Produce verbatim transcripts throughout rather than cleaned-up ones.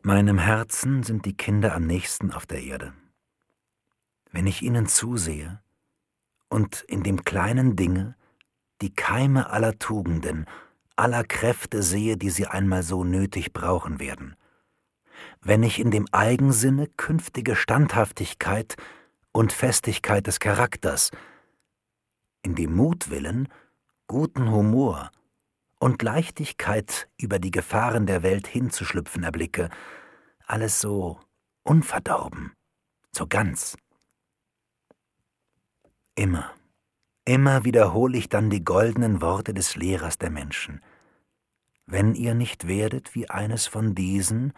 Meinem Herzen sind die Kinder am nächsten auf der Erde. Wenn ich ihnen zusehe und in dem kleinen Dinge die Keime aller Tugenden, aller Kräfte sehe, die sie einmal so nötig brauchen werden, wenn ich in dem Eigensinne künftige Standhaftigkeit und Festigkeit des Charakters, in dem Mutwillen guten Humor und Leichtigkeit über die Gefahren der Welt hinzuschlüpfen erblicke, alles so unverdorben, so ganz. Immer, immer wiederhole ich dann die goldenen Worte des Lehrers der Menschen. Wenn ihr nicht werdet wie eines von diesen,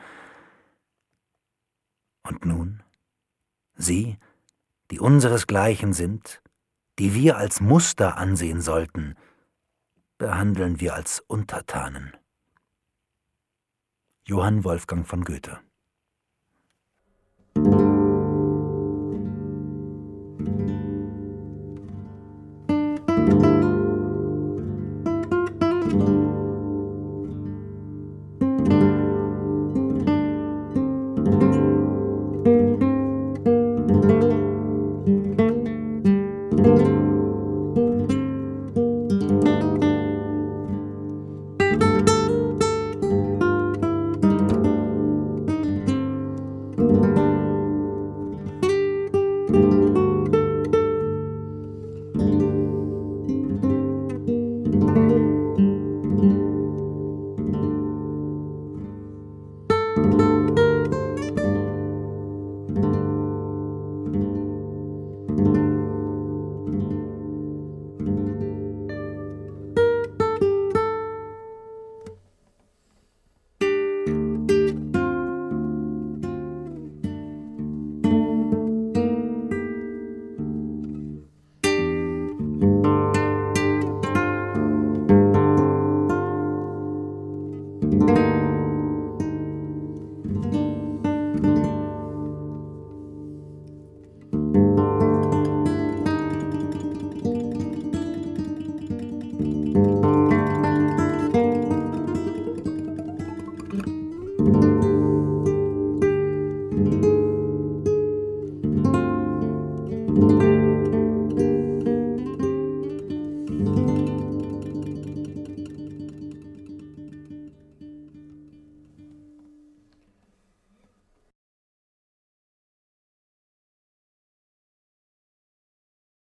und nun, sie, die unseresgleichen sind, die wir als Muster ansehen sollten, behandeln wir als Untertanen. Johann Wolfgang von Goethe. Thank you.